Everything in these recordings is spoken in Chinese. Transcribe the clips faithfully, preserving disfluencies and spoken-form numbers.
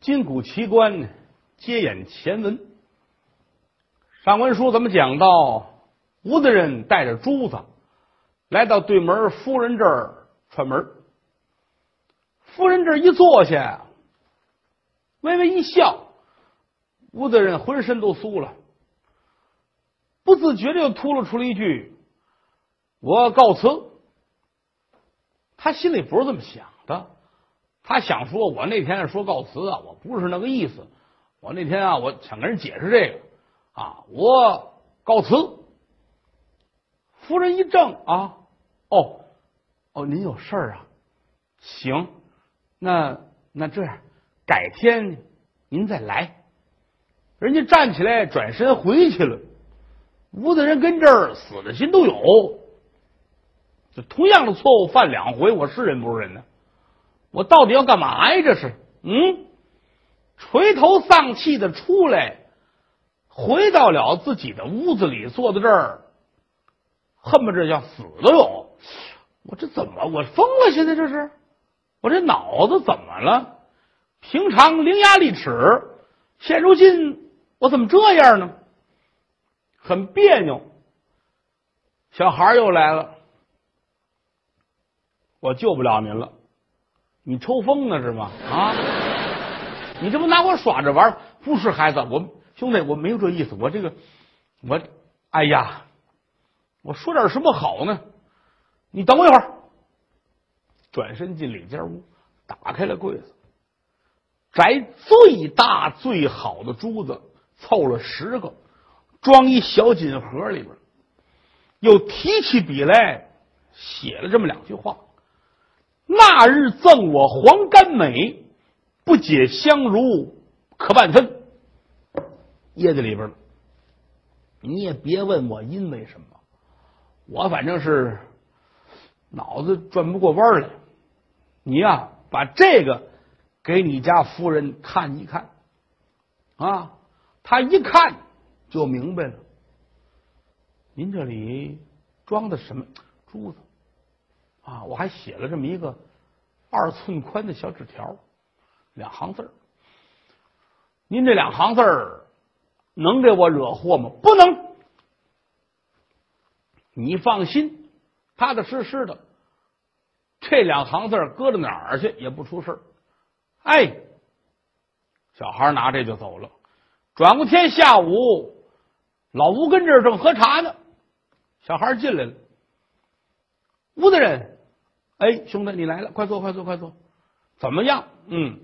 今古奇观，接演前文。上文书怎么讲到，吴大人带着珠子来到对门夫人这儿串门。夫人这儿一坐下，微微一笑，吴大人浑身都酥了，不自觉的又吐露出了一句：“我告辞。”他心里不是这么想的，他想说：“我那天说告辞啊，我不是那个意思。我那天啊，我想跟人解释这个啊，我告辞。”夫人一怔啊，哦哦，您有事儿啊？行，那那这样，改天您再来。人家站起来转身回去了。吴大人跟这儿死的心都有，这同样的错误犯两回，我是人不是人呢？我到底要干嘛呀？这是，嗯，垂头丧气的出来，回到了自己的屋子里，坐在这儿，恨不得像死都有。我这怎么？我疯了？现在这是，我这脑子怎么了？平常伶牙俐齿，现如今我怎么这样呢？很别扭。小孩又来了，我救不了您了，你抽风呢是吗？啊，你这不拿我耍着玩？不是孩子，我兄弟，我没有这意思，我这个我哎呀，我说点什么好呢？你等我一会儿。转身进里间屋，打开了柜子，摘最大最好的珠子，凑了十个，装一小锦盒里边，又提起笔来写了这么两句话：那日赠我黄甘美，不解相如可半分。掖在里边了。你也别问我因为什么，我反正是脑子转不过弯来。你呀，把这个给你家夫人看一看啊，她一看就明白了。您这里装的什么珠子啊？我还写了这么一个二寸宽的小纸条，两行字儿。您这两行字儿能给我惹祸吗？不能。你放心，踏踏实实的，这两行字儿搁到哪儿去也不出事儿。哎，小孩拿这就走了。转过天下午，老吴跟这儿正喝茶呢，小孩进来了。吴大人，哎，兄弟，你来了，快坐，快坐，快坐。怎么样？嗯，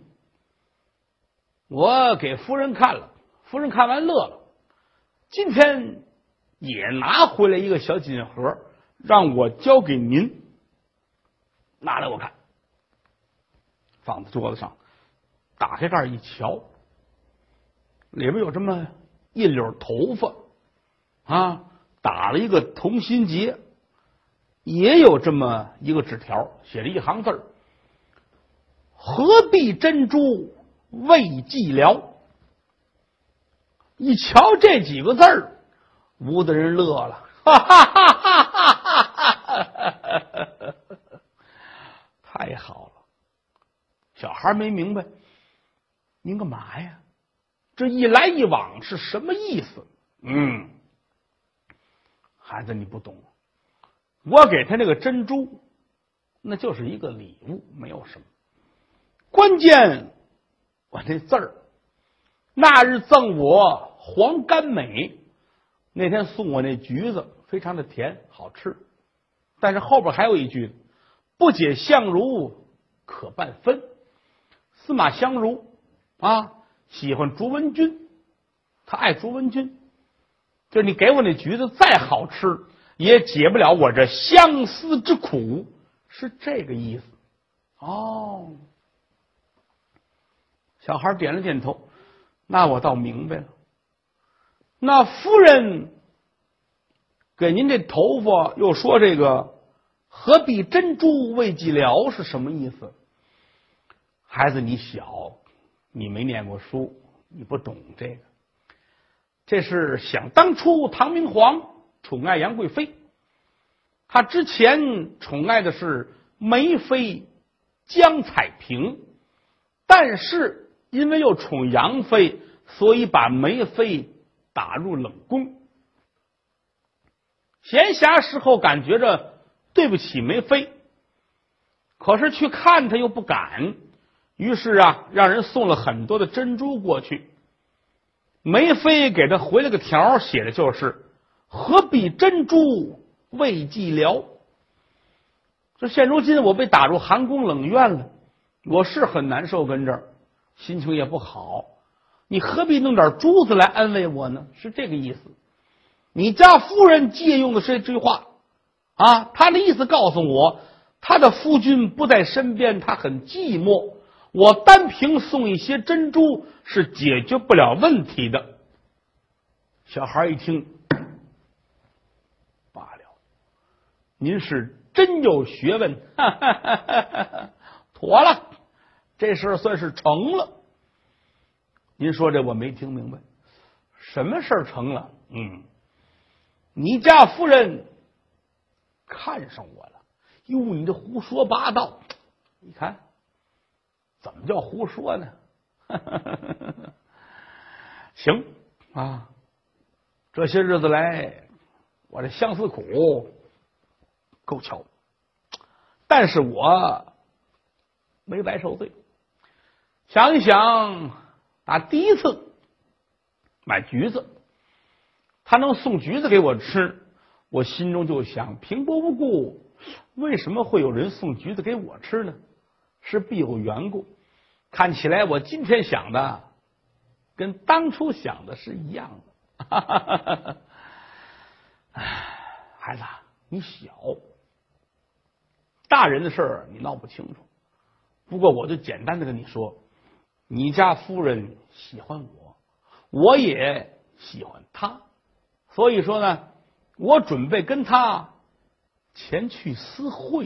我给夫人看了，夫人看完乐了。今天也拿回来一个小锦盒，让我交给您。拿来我看，放在桌子上，打开盖一瞧，里边有这么一绺头发啊，打了一个同心结，也有这么一个纸条，写了一行字儿：何必珍珠为寂寥。一瞧这几个字儿，吴大人乐了，哈哈哈哈哈哈！太好了。小孩没明白，您干嘛呀？这一来一往是什么意思？嗯，孩子你不懂，我给他那个珍珠那就是一个礼物，没有什么。关键我这字儿，那日赠我黄甘美，那天送我那橘子非常的甜好吃，但是后边还有一句：不解相如可半分。司马相如啊，喜欢卓文君，他爱卓文君，就是你给我那橘子再好吃，也解不了我这相思之苦，是这个意思。哦，小孩点了点头，那我倒明白了。那夫人给您这头发又说这个何必珍珠为寂寥是什么意思？孩子你小，你没念过书，你不懂这个。这是想当初唐明皇宠爱杨贵妃，他之前宠爱的是梅妃江彩萍，但是因为又宠杨妃，所以把梅妃打入冷宫。闲暇时候感觉着对不起梅妃，可是去看她又不敢，于是啊，让人送了很多的珍珠过去。梅妃给他回了个条，写的就是何必珍珠为寂寥。这现如今我被打入寒宫冷院了，我是很难受，跟这儿心情也不好，你何必弄点珠子来安慰我呢？是这个意思。你家夫人借用的这句话啊，他的意思告诉我，他的夫君不在身边，他很寂寞，我单凭送一些珍珠是解决不了问题的。小孩一听，罢了，您是真有学问，哈哈哈哈哈，妥了，这事算是成了。您说这我没听明白，什么事成了？嗯，你家夫人看上我了。哟，你这胡说八道！你看，怎么叫胡说呢？行啊，这些日子来，我这相思苦够瞧，但是我没白受罪。想一想，打第一次买橘子，他能送橘子给我吃，我心中就想，平白无故为什么会有人送橘子给我吃呢？是必有缘故。看起来我今天想的跟当初想的是一样的。孩子，你小，大人的事儿你闹不清楚。不过我就简单的跟你说，你家夫人喜欢我，我也喜欢她，所以说呢，我准备跟她前去私会。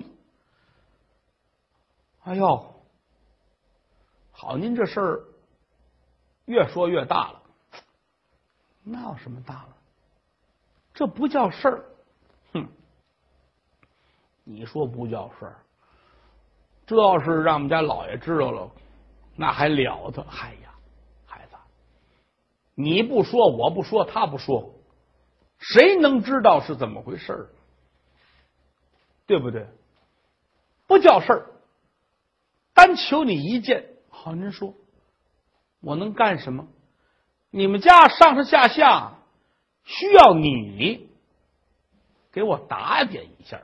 哎呦，好，您这事儿越说越大了。那有什么大了？这不叫事儿。哼，你说不叫事儿，这要是让我们家老爷知道了，那还了得！哎呀，孩子，你不说，我不说，他不说，谁能知道是怎么回事？对不对？不叫事儿，单求你一件。好，您说我能干什么？你们家上上下下需要你给我打点一下。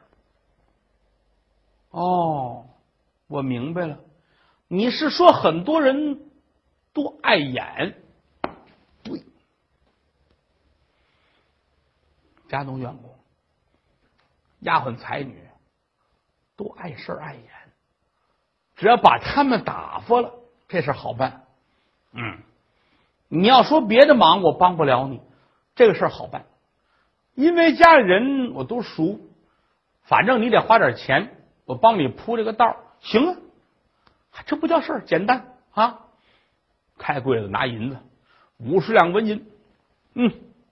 哦，我明白了，你是说很多人都碍眼？对，家中员工、丫鬟才女都碍事碍眼，只要把他们打发了，这事好办。嗯，你要说别的忙，我帮不了你，这个事好办，因为家里人我都熟，反正你得花点钱，我帮你铺这个道，行啊，这不叫事儿，简单啊！开柜子拿银子，五十两纹银，嗯，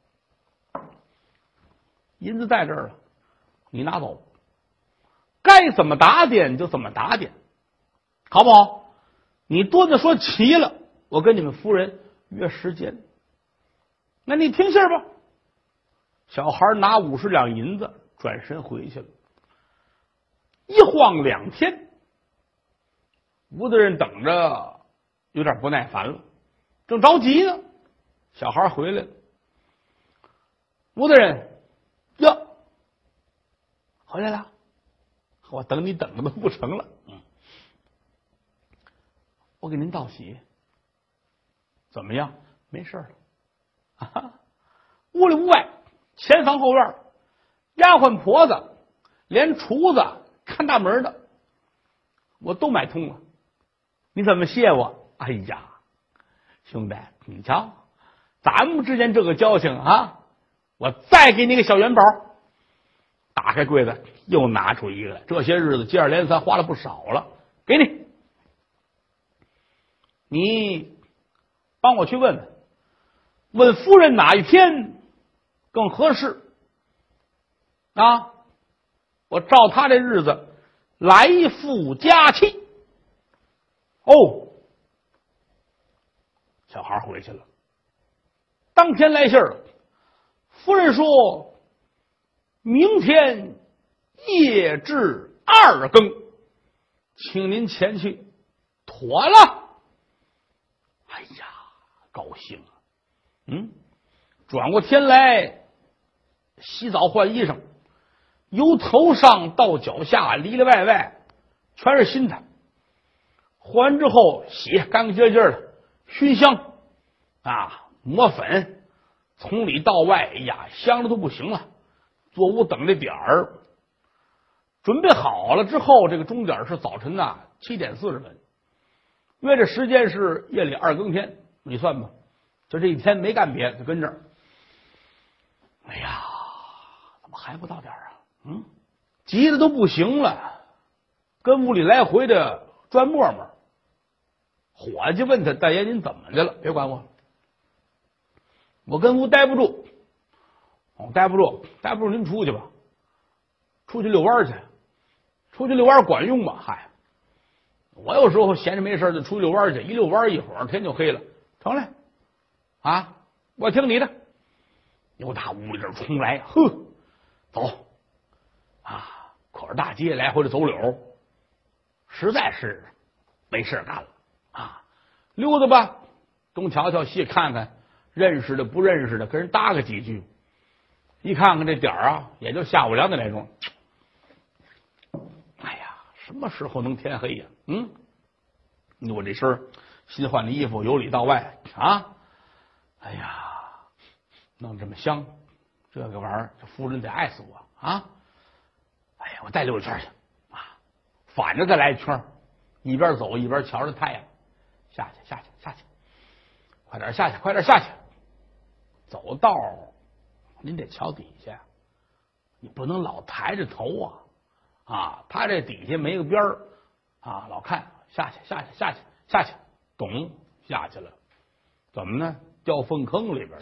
银子在这儿了，你拿走，该怎么打点就怎么打点，好不好？你多的说齐了，我跟你们夫人约时间。那你听信吧。小孩拿五十两银子，转身回去了。一晃两天，吴大人等着有点不耐烦了，正着急呢。小孩回来了，吴大人哟，回来了，我等你等的都不成了。嗯，我给您道喜，怎么样？没事了。啊，屋里屋外，前房后院，丫鬟婆子，连厨子看大门的，我都买通了。你怎么谢我？哎呀，兄弟，你瞧，咱们之间这个交情啊，我再给你个小元宝。打开柜子，又拿出一个来。这些日子接二连三花了不少了，给你，你帮我去问问，问夫人哪一天更合适啊？我照他这日子来赴佳期。哦， 小孩回去了。当天来信儿，夫人说明天夜至二更，请您前去。妥了。哎呀，高兴啊！嗯，转过天来，洗澡换衣裳，由头上到脚下里里外外全是新的。换完之后洗干干净净的，熏香啊，抹粉，从里到外，哎呀，香的都不行了。坐屋等这点儿，准备好了之后，这个钟点是早晨呐七点四十分，约这时间是夜里二更天。你算吧，就这一天没干别的，就跟这儿。哎呀，怎么还不到点儿啊？嗯，急的都不行了，跟屋里来回的转磨磨。伙计问他：“大爷，您怎么的了？别管我，我跟屋待不住，我待不住，待不住，您出去吧，出去遛弯去，出去遛弯管用吗？嗨，我有时候闲着没事就出去遛弯去，一遛弯一会儿天就黑了，成了啊！我听你的。”由打屋里这冲来，呵，走啊！可是大街来回的走柳，实在是没事干了啊！溜达吧，东瞧瞧西看看，认识的不认识的，跟人搭个几句。一看看这点儿啊，也就下午两点来钟。哎呀，什么时候能天黑呀？嗯，我这身新换的衣服由里到外啊，哎呀，弄这么香，这个玩意儿，这夫人得爱死我啊！哎呀，我再溜一圈去啊，反着再来一圈，一边走一边瞧着太阳，下去下去下去，快点下去快点下去，走道您得瞧底下，你不能老抬着头啊啊！他这底下没个边儿啊，老看下去下去下去下去，咚下去了，怎么呢？掉粪坑里边。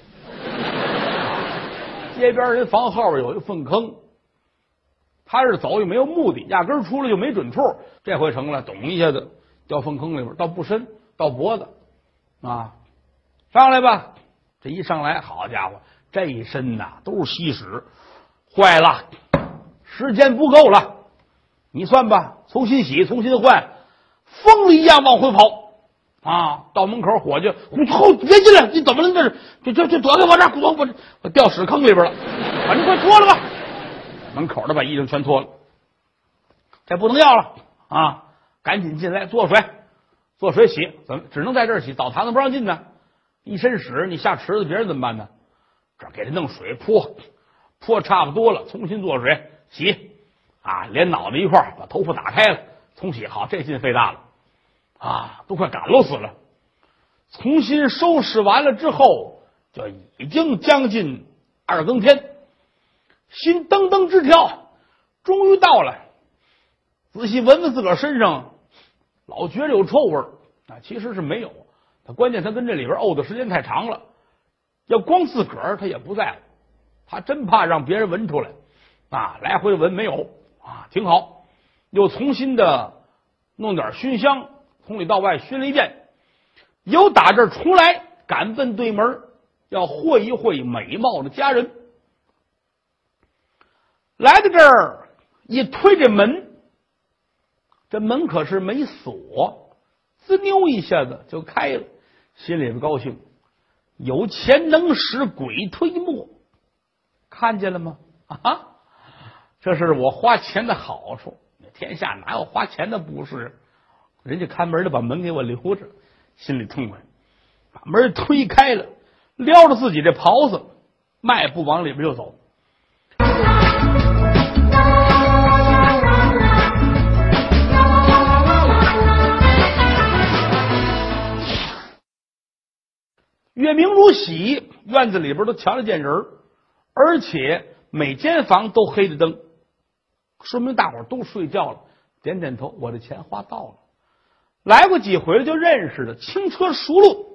街边人房后边有一个粪坑，他是走也没有目的，压根出来就没准处。这回成了，咚一下子掉粪坑里边，到不深，到脖子啊，上来吧。这一上来，好家伙，这一身呐都是稀屎，坏了，时间不够了。你算吧，重新洗，重新换，疯了一样往回跑啊！到门口，伙计，我后别进来，你怎么了？这是，这这这躲在我这儿，我我我掉屎坑里边了，把你快脱了吧！门口的把衣裳全脱了，这不能要了啊！赶紧进来做水，做水洗，怎么只能在这儿洗？澡堂子不让进呢，一身屎你下池子，别人怎么办呢？这给他弄水泼，泼差不多了，重新做水洗啊，连脑袋一块把头发打开了，重洗好，这劲费大了啊，都快赶路死了。重新收拾完了之后，就已经将近二更天，心噔噔直跳，终于到了。仔细闻闻自个儿身上，老觉着有臭味儿啊，其实是没有。他关键他跟这里边沤的时间太长了，要光自个儿他也不在乎，他真怕让别人闻出来啊，来回闻没有啊，挺好。又重新的弄点熏香，从里到外熏了一遍，由打这儿出来，赶奔对门，要会一会美貌的家人。来到这儿一推这门，这门可是没锁，滋溜一下子就开了，心里边高兴，有钱能使鬼推磨，看见了吗？啊，这是我花钱的好处，天下哪有花钱的不是？人家看门的把门给我留着，心里痛快，把门推开了，撩着自己这袍子，迈步往里边就走。月明如洗，院子里边都瞧得见人，而且每间房都黑着灯，说明大伙儿都睡觉了。点点头，我的钱花到了。来过几回了就认识的，轻车熟路，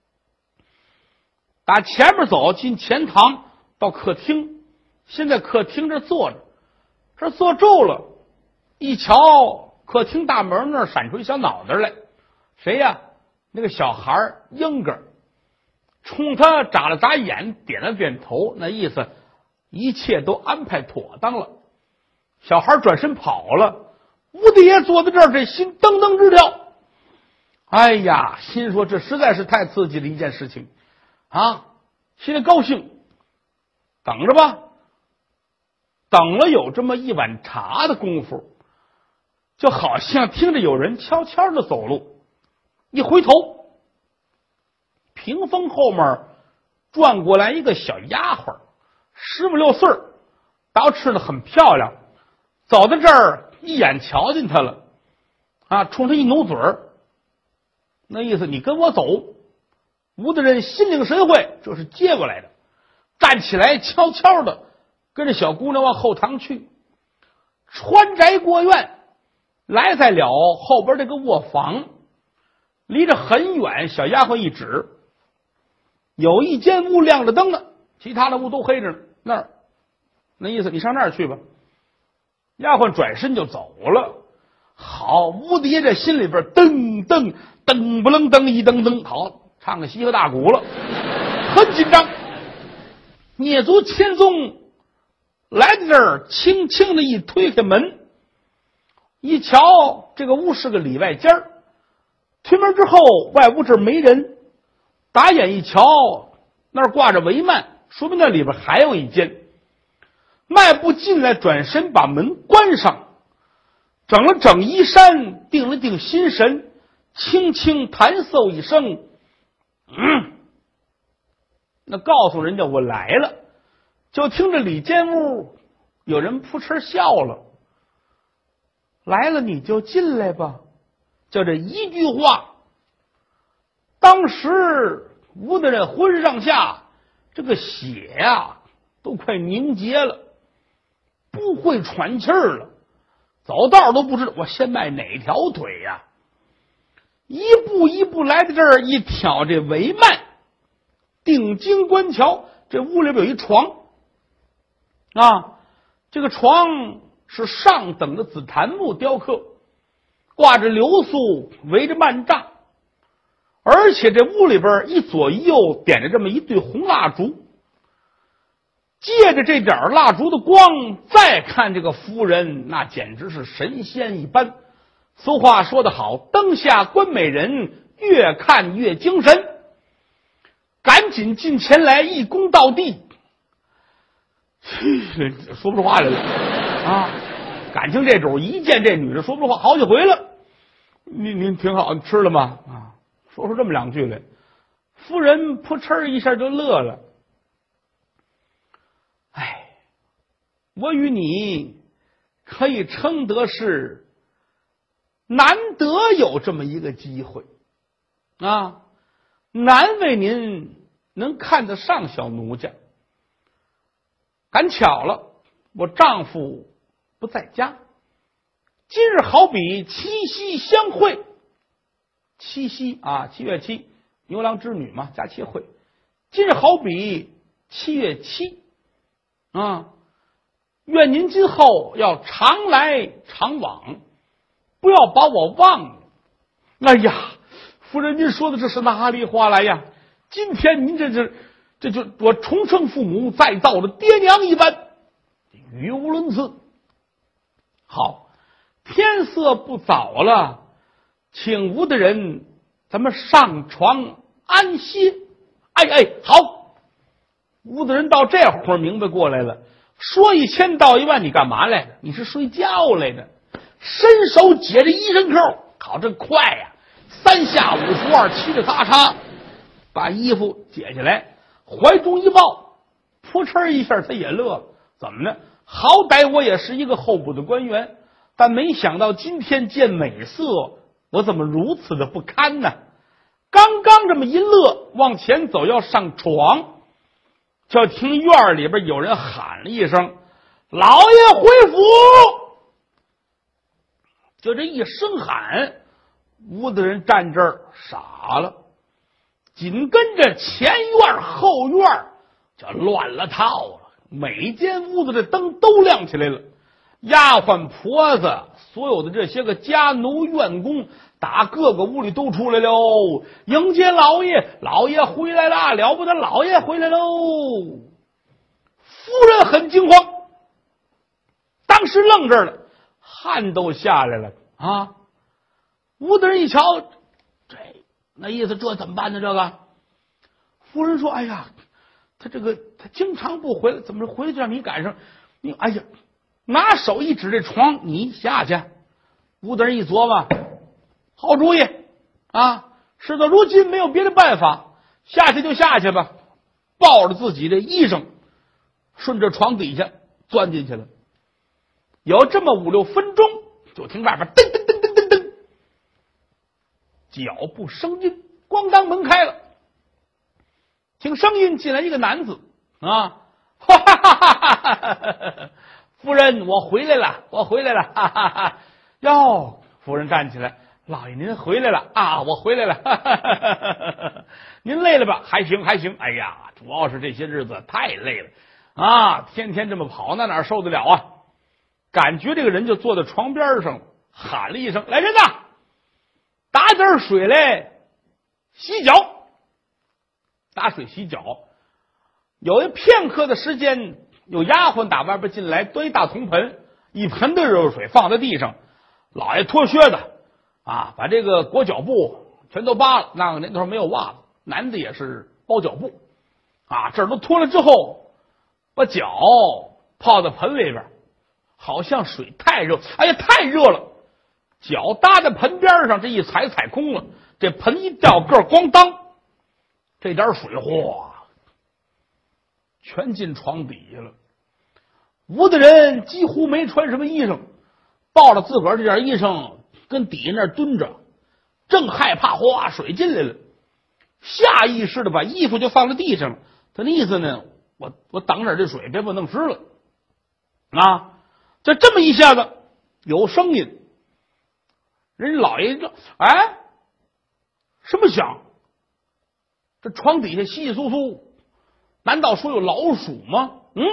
打前面走进前堂到客厅，现在客厅这坐着，这坐住了，一瞧客厅大门那儿闪出一小脑袋来，谁呀？那个小孩英哥冲他眨了眨眼，点了点头，那意思一切都安排妥当了。小孩转身跑了，吴大爷坐在这儿，这心噔噔直跳。哎呀，心说这实在是太刺激的一件事情啊，心里高兴，等着吧。等了有这么一碗茶的功夫，就好像听着有人悄悄的走路，一回头，屏风后面转过来一个小丫鬟，十五六岁，倒吃的很漂亮，走到这儿一眼瞧见他了啊，冲他一努嘴儿，那意思你跟我走。吴大人心领神会，这是接过来的，站起来悄悄的跟着小姑娘往后堂去，穿宅过院，来在了后边这个卧房，离着很远，小丫鬟一指，有一间屋亮着灯呢，其他的屋都黑着呢，那儿，那意思你上那儿去吧。丫鬟转身就走了。好，吴大爷这心里边噔噔噔不楞噔一噔噔，好，唱个西河大鼓了，很紧张。蹑足潜踪来到这儿，轻轻的一推开门，一瞧这个屋是个里外间儿，推门之后外屋这没人，打眼一瞧那儿挂着帷幔，说明那里边还有一间。迈步进来，转身把门关上，整了整衣衫，定了定心神，轻轻弹奏一声，嗯，那告诉人家我来了。就听着里间屋有人扑哧笑了，来了你就进来吧，就这一句话，当时吴大人浑身上下这个血呀、啊、都快凝结了，不会喘气儿了，走道都不知道我先迈哪条腿呀、啊。一步一步来到这儿，一挑这帷幔，定睛观瞧，这屋里边有一床啊，这个床是上等的紫檀木雕刻，挂着流苏，围着幔帐，而且这屋里边一左一右点着这么一对红蜡烛，借着这点蜡烛的光，再看这个夫人，那简直是神仙一般。俗话说得好，灯下观美人，越看越精神。赶紧近前来，一躬到地，说不出话来了啊！感情这种一见这女的说不出话，好几回了。您您挺好，吃了吗？啊，说出这么两句来，夫人扑哧一下就乐了。哎，我与你可以称得是难得有这么一个机会啊，难为您能看得上小奴家。赶巧了，我丈夫不在家，今日好比七夕相会，七夕啊，七月七，牛郎织女嘛，加七会，今日好比七月七啊，愿您今后要常来常往，不要把我忘了。哎呀，夫人，您说的这是哪里话来呀？今天您这这这就我重生父母，再造了爹娘一般，语无伦次。好，天色不早了，请吴大人咱们上床安歇。哎哎，好。吴大人到这会儿明白过来了，说一千道一万，你干嘛来着？你是睡觉来着？伸手解着衣裳扣，好这快呀、啊！三下五除二，七里咔嚓，把衣服解下来，怀中一抱，扑哧一下，他也乐了。怎么呢？好歹我也是一个候补的官员，但没想到今天见美色，我怎么如此的不堪呢？刚刚这么一乐，往前走要上床，就听院里边有人喊了一声：“老爷回府！”就这一声喊，屋子人站这儿傻了，紧跟着前院后院就乱了套了，每间屋子的灯都亮起来了，丫鬟婆子所有的这些个家奴院工打各个屋里都出来喽，迎接老爷，老爷回来啦，了不得，老爷回来喽！夫人很惊慌，当时愣这儿了，汗都下来了啊！吴大人一瞧，这那意思，这怎么办呢？这个夫人说：“哎呀，他这个他经常不回来，怎么回来就让你赶上？你哎呀，拿手一指这床，你下去。”吴大人一琢磨，好主意啊！事到如今没有别的办法，下去就下去吧。抱着自己的衣裳，顺着床底下钻进去了。有这么五六分钟，就听外边噔噔噔噔噔噔，脚步声音，咣当门开了。听声音进来一个男子啊，哈哈哈哈哈哈！夫人，我回来了，我回来了，哈哈哈！哟，夫人站起来，老爷您回来了啊，我回来了，哈哈哈哈！您累了吧？还行还行。哎呀，主要是这些日子太累了啊，天天这么跑，那哪受得了啊？感觉这个人就坐在床边上，喊了一声：“来人呐，打点水来洗脚。”打水洗脚，有一片刻的时间，有丫鬟打外边进来，端一大铜盆，一盆的热水放在地上。老爷脱靴子啊，把这个裹脚布全都扒了。那个年头没有袜子，男的也是包脚布啊，这儿都脱了之后，把脚泡在盆里边，好像水太热，哎呀，太热了！脚搭在盆边上，这一踩踩空了，这盆一掉个儿，咣当。这点水哗，全进床底下了。吴大人几乎没穿什么衣裳，抱着自个儿这件衣裳跟底下那儿蹲着，正害怕哗水进来了，下意识的把衣服就放在地上了。他那意思呢，我我挡点这水，别把弄湿了啊！就这么一下子有声音，人老爷这哎什么响？这床底下稀稀疏疏，难道说有老鼠吗？嗯，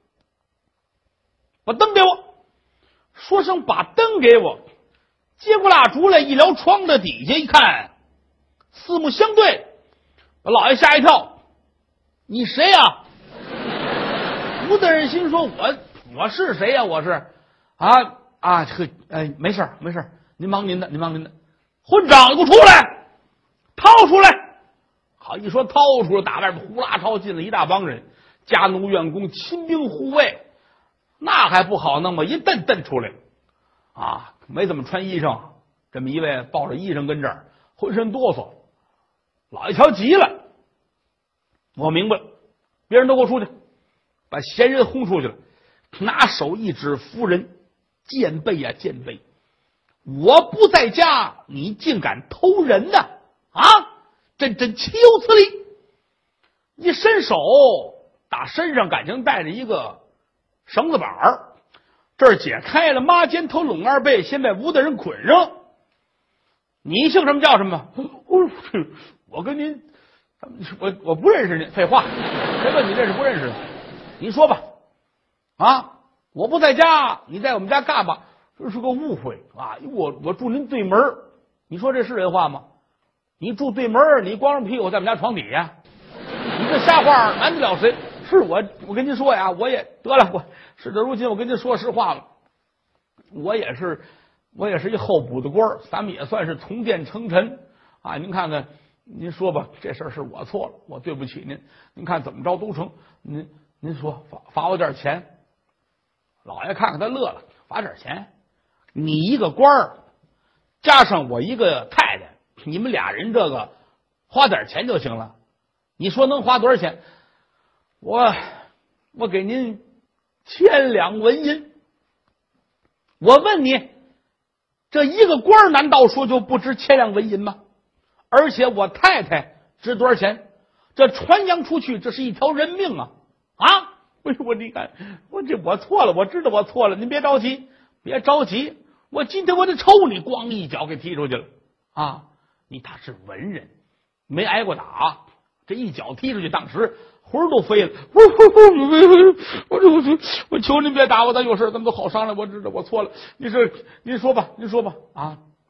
把灯给我，说声把灯给我。接过蜡烛来，一撩窗的底下一看，四目相对，把老爷吓一跳。你谁呀、啊？吴大人心说：“我我是谁呀、啊？我是啊啊，这个哎，没事没事，您忙您的，您忙您的。混账，给我出来，掏出来！”好，一说掏出来，打外边呼啦超进了一大帮人，家奴员工、亲兵护卫，那还不好弄吗？一蹬蹬出来啊，没怎么穿衣裳，这么一位抱着衣裳跟这儿，浑身哆嗦。老爷瞧急了，我明白了，别人都给我出去，把闲人轰出去了。拿手一指夫人，贱婢呀贱婢，我不在家，你竟敢偷人呐！啊！真真岂有此理！一伸手，打身上感情带着一个绳子板儿，这儿解开了，抹肩头拢二背，先把吴大人捆上。你姓什么叫什么？我跟您，我我不认识您。废话，谁问你认识不认识？您说吧。啊，我不在家，你在我们家干嘛？这是个误会啊！我我住您对门，你说这是人话吗？你住对门，你光着屁股在我们家床底下，你这瞎话瞒得了谁？是我，我跟您说呀，我也得了，我事到如今，我跟您说实话了，我也是，我也是一候补的官，咱们也算是从谏成臣啊。您看看，您说吧，这事儿是我错了，我对不起您。您看怎么着都成，您您说罚罚我点钱。老爷看看他乐了，罚点钱？你一个官儿，加上我一个太太。你们俩人这个花点钱就行了，你说能花多少钱？我我给您千两纹银。我问你，这一个官难道说就不值千两纹银吗？而且我太太值多少钱？这传扬出去，这是一条人命啊！啊！哎呦，我你看，我这我错了，我知道我错了，您别着急，别着急，我今天我得抽你，咣一脚给踢出去了啊！你他是文人，没挨过打，这一脚踢出去，当时魂儿都飞了。我我我我我求您别打我，咱有事咱们都好商量。我知道我错了，你是您说吧，您说吧啊！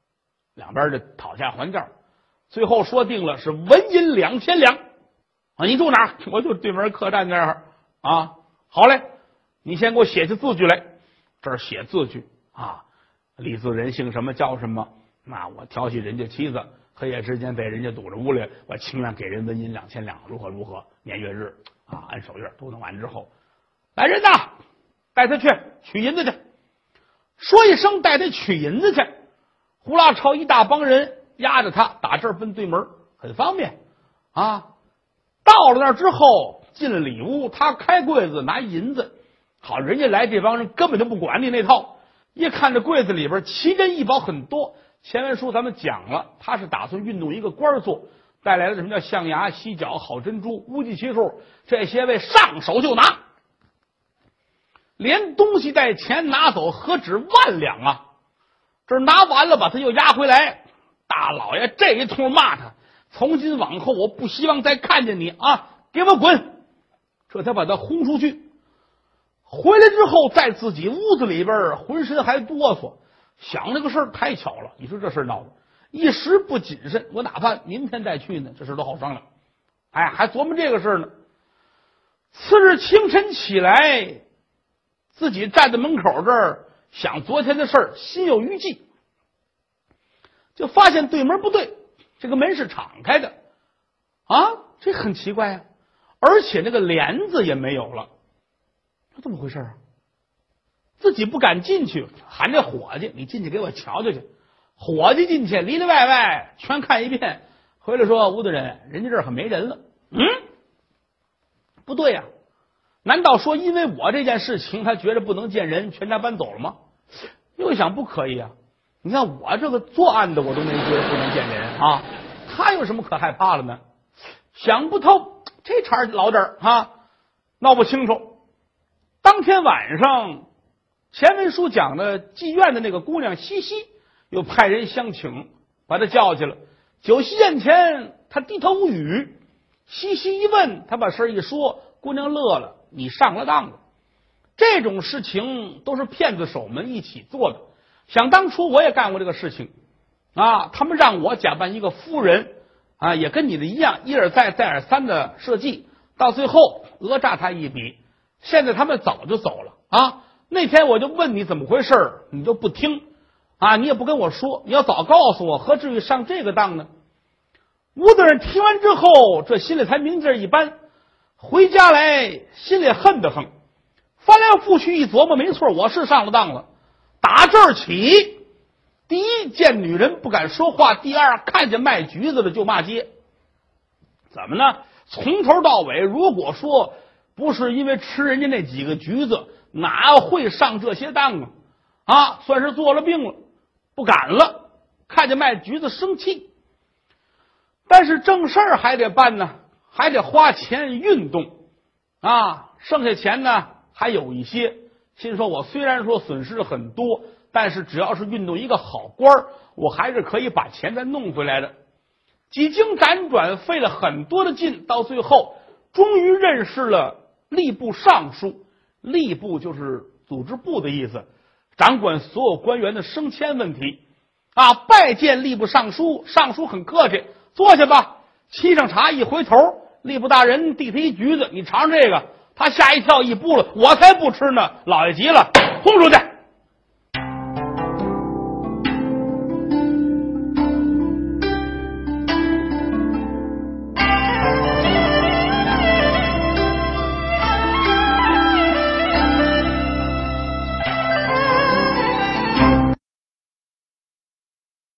两边就讨价还价，最后说定了是纹银两千两啊！你住哪儿？我就对门客栈那儿啊。好嘞，你先给我写下字据来。这儿写字据啊，立字人姓什么叫什么？那我调戏人家妻子，黑夜之间被人家堵着屋里，我情愿给人纹银两千两，如何如何？年月日啊，按手印都弄完之后，来人呐，带他去取银子去。说一声带他取银子去，胡拉超一大帮人压着他，打这儿奔对门，很方便啊。到了那儿之后，进了里屋，他开柜子拿银子。好，人家来这帮人根本就不管你那套，一看这柜子里边奇珍异宝很多。前文书咱们讲了，他是打算运动一个官做，带来了什么叫象牙、犀角、好珍珠，无计其数，这些位上手就拿，连东西带钱拿走，何止万两啊！这拿完了，把他又押回来。大老爷这一通骂他，从今往后我不希望再看见你啊，给我滚！这才把他轰出去。回来之后，在自己屋子里边浑身还哆嗦，想这个事儿太巧了。你说这事闹的，一时不谨慎，我哪怕明天再去呢，这事都好商量。哎，还琢磨这个事呢。次日清晨起来，自己站在门口这儿想昨天的事儿，心有余悸，就发现对门不对，这个门是敞开的啊，这很奇怪啊，而且那个帘子也没有了。这怎么回事啊？自己不敢进去，喊这伙计，你进去给我瞧瞧去。伙计进去里里外外全看一遍，回来说吴大人，人家这儿可没人了。嗯，不对呀、啊，难道说因为我这件事情他觉得不能见人，全家搬走了吗？又想不可以啊，你看我这个作案的我都没觉得不能见人啊，他有什么可害怕了呢？想不透，这茬老点儿啊，闹不清楚。当天晚上，前文书讲的妓院的那个姑娘西西又派人相请，把她叫去了。酒席宴前，他低头无语。西西一问，他把事一说，姑娘乐了：“你上了当了。这种事情都是骗子手们一起做的。想当初我也干过这个事情啊，他们让我假扮一个夫人啊，也跟你的一样，一而再再而三的设计，到最后讹诈他一笔。现在他们早就走了啊！那天我就问你怎么回事，你就不听啊，你也不跟我说，你要早告诉我，何至于上这个当呢？”吴大人听完之后，这心里才明镜一般，回家来心里恨得很，翻来覆去一琢磨，没错，我是上了当了。打这儿起，第一见女人不敢说话，第二看见卖橘子的就骂街。怎么呢？从头到尾，如果说不是因为吃人家那几个橘子，哪会上这些当啊？啊，算是做了病了，不敢了。看见卖橘子生气，但是正事儿还得办呢，还得花钱运动啊。剩下钱呢还有一些，心说我虽然说损失很多，但是只要是运动一个好官，我还是可以把钱再弄回来的。几经辗转，费了很多的劲，到最后终于认识了吏部尚书。吏部就是组织部的意思，掌管所有官员的升迁问题啊。拜见吏部尚书，尚书很客气，坐下吧。沏上茶，一回头，吏部大人递他一橘子，你尝尝这个。他吓一跳，一扑了，我才不吃呢！老爷急了，轰出去！